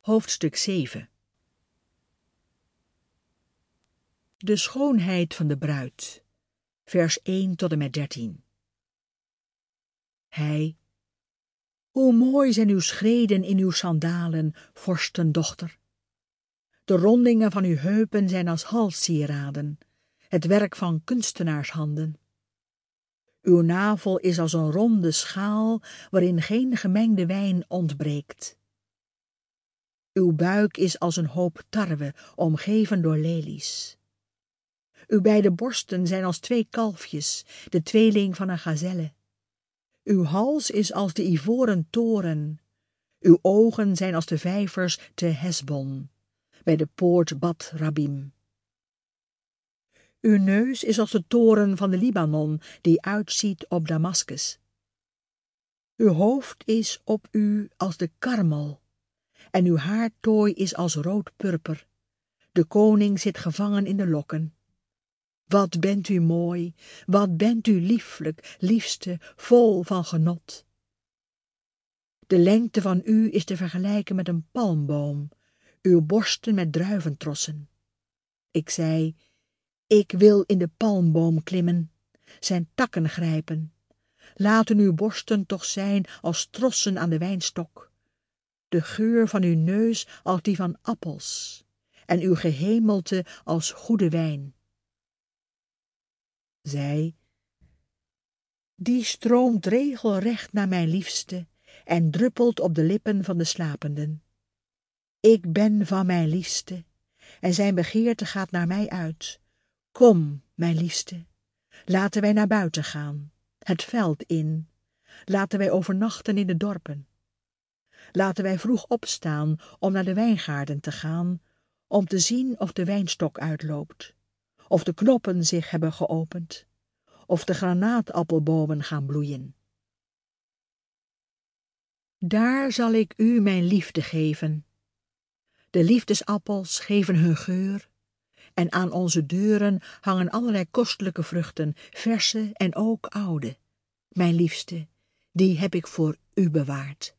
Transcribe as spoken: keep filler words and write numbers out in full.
Hoofdstuk zeven. De schoonheid van de bruid, vers één tot en met dertien. Hij, hoe mooi zijn uw schreden in uw sandalen, vorstendochter. De rondingen van uw heupen zijn als halssieraden, het werk van kunstenaarshanden. Uw navel is als een ronde schaal, waarin geen gemengde wijn ontbreekt. Uw buik is als een hoop tarwe, omgeven door lelies. Uw beide borsten zijn als twee kalfjes, de tweeling van een gazelle. Uw hals is als de ivoren toren. Uw ogen zijn als de vijvers te Hesbon, bij de poort Bat Rabim. Uw neus is als de toren van de Libanon, die uitziet op Damaskus. Uw hoofd is op u als de karmel, en uw haartooi is als rood purper. De koning zit gevangen in de lokken. Wat bent u mooi, wat bent u lieflijk, liefste, vol van genot. De lengte van u is te vergelijken met een palmboom, uw borsten met druiventrossen. Ik zei, ik wil in de palmboom klimmen, zijn takken grijpen. Laten uw borsten toch zijn als trossen aan de wijnstok. De geur van uw neus als die van appels, en uw gehemelte als goede wijn. Zij, die stroomt regelrecht naar mijn liefste en druppelt op de lippen van de slapenden. Ik ben van mijn liefste, en zijn begeerte gaat naar mij uit. Kom, mijn liefste, laten wij naar buiten gaan, het veld in. Laten wij overnachten in de dorpen. Laten wij vroeg opstaan om naar de wijngaarden te gaan, om te zien of de wijnstok uitloopt, of de knoppen zich hebben geopend, of de granaatappelbomen gaan bloeien. Daar zal ik u mijn liefde geven. De liefdesappels geven hun geur, en aan onze deuren hangen allerlei kostelijke vruchten, verse en ook oude. Mijn liefste, die heb ik voor u bewaard.